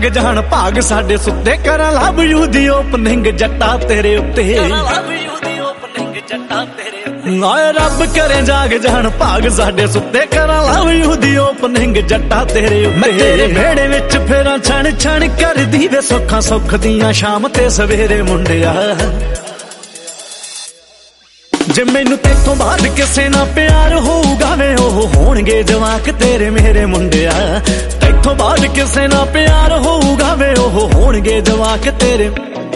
ਜਾਗ ਜਾਣ ਭਾਗ ਸਾਡੇ ਸੁੱਤੇ ਕਰਾਂ ਲਵ ਯੂ ਦੀ ਓਪਨਿੰਗ ਜੱਟਾ ਤੇਰੇ ਉੱਤੇ ਆਏ ਰੱਬ ਕਰੇ ਜਾਗ ਜਾਣ ਭਾਗ ਸਾਡੇ ਸੁੱਤੇ ਕਰਾਂ ਲਵ ਯੂ ਦੀ ਓਪਨਿੰਗ ਜੱਟਾ ਤੇਰੇ ਉੱਤੇ। ਮੈਂ ਤੇਰੇ ਵਿਹੜੇ ਵਿੱਚ ਫੇਰਾਂ ਛਣ ਛਣ ਕਰਦੀ ਵੇ ਸੁੱਖਾਂ ਸੁੱਖ ਦੀਆਂ ਸ਼ਾਮ ਤੇ ਸਵੇਰੇ ਮੁੰਡਿਆ। ਜੇ ਮੈਨੂੰ ਤੇਥੋਂ ਬਾਅਦ ਕਿਸੇ ਨਾਲ ਪਿਆਰ ਹੋਊਗਾ ਵੇ ਉਹ ਹੋਣਗੇ ਜਵਾਕ ਤੇਰੇ ਮੇਰੇ ਮੁੰਡਿਆ। ਤੇਥੋਂ ਬਾਅਦ ਕਿਸੇ ਨਾਲ ਪਿਆਰ ਹੋਊਗਾ ਵੇ ਉਹ ਹੋਣਗੇ ਜਵਾਕ ਤੇਰੇ।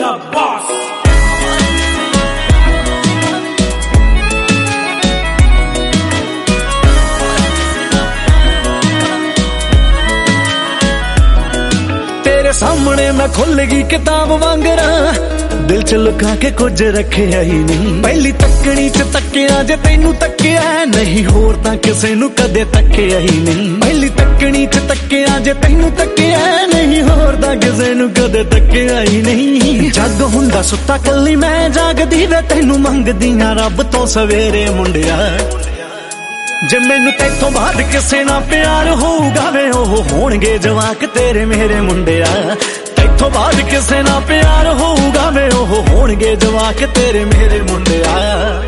ਤੇਰੇ ਸਾਹਮਣੇ ਮੈਂ ਖੁੱਲ ਗਈ ਕਿਤਾਬ ਵਾਂਗਰਾਂ ਦਿਲ ਚ ਲੁਕਾ ਕੇ ਕੁਝ ਰੱਖਿਆ ਹੀ ਨਹੀਂ। ਪਹਿਲੀ ਤੱਕਣੀ ਚ ਤੱਕਿਆ ਜੇ ਤੈਨੂੰ ਤੱਕਿਆ ਨਹੀਂ ਹੋਰ ਤਾਂ ਕਿਸੇ ਨੂੰ ਕਦੇ ਤੱਕਿਆ ਹੀ ਨਹੀਂ। ਪਹਿਲੀ ਤੱਕਣੀ ਚ ਤੱਕਿਆ ਜੇ ਤੈਨੂੰ ਤੱਕਿਆ ਨਹੀਂ ਹੋਰ ਤਾਂ ਕਿਸੇ ਨੂੰ ਕਦੇ ਤੱਕਿਆ ਹੀ ਨਹੀਂ। ਜੱਗ ਹੁੰਦਾ ਸੁੱਤਾ ਕੱਲੀ ਮੈਂ ਜਾਗਦੀ ਵੇ ਤੈਨੂੰ ਮੰਗਦੀਆਂ ਰੱਬ ਤੋਂ ਸਵੇਰੇ ਮੁੰਡਿਆ। ਜੇ ਮੈਨੂੰ ਤੇਥੋਂ ਬਾਅਦ ਕਿਸੇ ਨਾਲ ਪਿਆਰ ਹੋਊਗਾ ਵੇ ਉਹ ਹੋਣਗੇ ਜਵਾਕ ਤੇਰੇ ਮੇਰੇ ਮੁੰਡਿਆ। ਤੇਥੋਂ ਬਾਅਦ ਕਿਸੇ ਨਾਲ ਪਿਆਰ ਹੋਊਗਾ ਵੇ ਉਹ ਹੋਣਗੇ ਜਵਾਕ ਤੇਰੇ ਮੇਰੇ ਮੁੰਡਿਆ।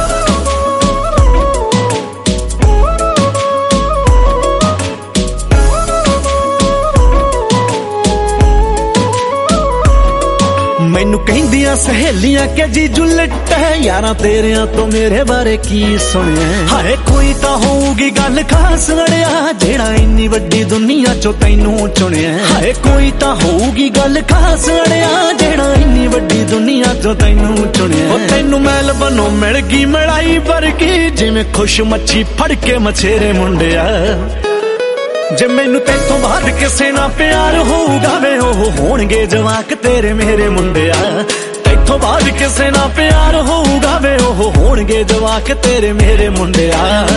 ਮੈਨੂੰ ਕਹਿੰਦੀਆਂ ਸਹੇਲੀਆਂ ਕਿ ਜੀਜੂ ਲਿੱਟਾ ਯਾਰਾਂ ਤੇਰਿਆਂ ਤੋਂ ਮੇਰੇ ਬਾਰੇ ਕੀ ਸੁਣਿਆ। ਹਾਏ ਕੋਈ ਤਾਂ ਹੋਊਗੀ ਗੱਲ ਖਾਸ ਅੜਿਆ ਜਿਹੜਾ ਇੰਨੀ ਵੱਡੀ ਦੁਨੀਆ ਚੋਂ ਤੈਨੂੰ ਚੁਣਿਆ। ਹਾਏ ਕੋਈ ਤਾਂ ਹੋਊਗੀ ਗੱਲ ਖਾਸ ਅੜਿਆ ਜਿਹੜਾ ਇੰਨੀ ਵੱਡੀ ਦੁਨੀਆ ਚੋਂ ਤੈਨੂੰ ਚੁਣਿਆ। ਉਹ ਤੈਨੂੰ ਮੈਲ ਬਨੋਂ ਮਿਲ ਗਈ ਮਲਾਈ ਵਰਗੀ ਜਿਵੇਂ ਖੁਸ਼ ਮੱਛੀ ਫੜ ਕੇ ਮਛੇਰੇ ਮੁੰਡਿਆ। ਜੇ ਮੈਨੂੰ ਤੇਥੋਂ ਬਾਅਦ ਕਿਸੇ ਨਾਲ ਪਿਆਰ ਹੋਊਗਾ ਵੇ ਉਹ ਹੋਣਗੇ ਜਵਾਕ ਤੇਰੇ ਮੇਰੇ ਮੁੰਡਿਆ। ਤੇਥੋਂ ਬਾਅਦ ਕਿਸੇ ਨਾਲ ਪਿਆਰ ਹੋਊਗਾ ਵੇ ਉਹ ਹੋਣਗੇ ਜਵਾਕ ਤੇਰੇ ਮੇਰੇ ਮੁੰਡਿਆ।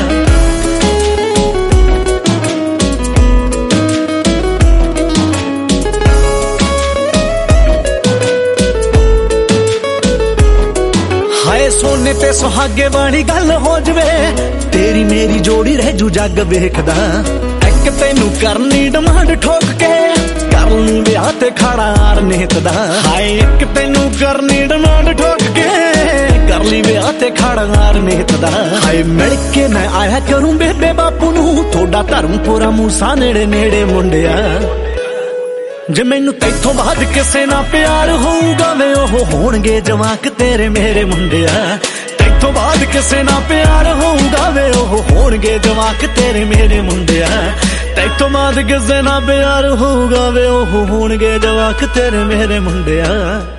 ਹਾਏ ਸੋਨੇ ਤੇ ਸੁਹਾਗੇ ਵਾਲੀ ਗੱਲ ਹੋ ਜਵੇ ਤੇਰੀ ਮੇਰੀ ਜੋੜੀ ਰਹਿ ਜੂ ਜੱਗ ਵੇਖਦਾ। ਇੱਕ ਤੈਨੂੰ ਕਰਨੀ ਡਿਮਾਂਡ ਠੋਕ ਕੇ ਕਰ ਲਈ ਵਿਆਹ ਤੇ ਖੜਾ ਅਰਨੀਤ ਦਾ। ਹਾਏ ਇੱਕ ਤੈਨੂੰ ਕਰਨੀ ਡਿਮਾਂਡ ਠੋਕ ਕੇ ਕਰ ਲਈ ਵਿਆਹ ਤੇ ਖੜਾ ਅਰਨੀਤ ਦਾ। ਹਾਏ ਮਿਲ ਕੇ ਮੈਂ ਆਇਆ ਕਰੂੰ ਬੇਬੇ ਬਾਪੂ ਨੂੰ ਤੁਹਾਡਾ ਧਰਮਪੁਰਾ ਮੂਸਾ ਨੇੜੇ ਨੇੜੇ ਮੁੰਡਿਆ। ਜੇ ਮੈਨੂੰ ਤੇਥੋਂ ਬਾਅਦ ਕਿਸੇ ਨਾਲ ਪਿਆਰ ਹੋਊਗਾ ਵੇ ਉਹ ਹੋਣਗੇ ਜਵਾਕ ਤੇਰੇ ਮੇਰੇ ਮੁੰਡਿਆ। ਤੇਥੋਂ ਬਾਅਦ ਕਿਸੇ ਨਾਲ ਪਿਆਰ ਹੋਊਗਾ ਵੇ ਉਹ ਹੋਣਗੇ ਜਵਾਕ ਤੇਰੇ ਮੇਰੇ ਮੁੰਡਿਆ। ਤੇਥੋਂ ਬਾਅਦ ਕਿਸੇ ਨਾਲ ਪਿਆਰ ਹੋਊਗਾ ਵੇ ਉਹ ਹੋਣਗੇ ਜਵਾਕ ਤੇਰੇ ਮੇਰੇ ਮੁੰਡਿਆ।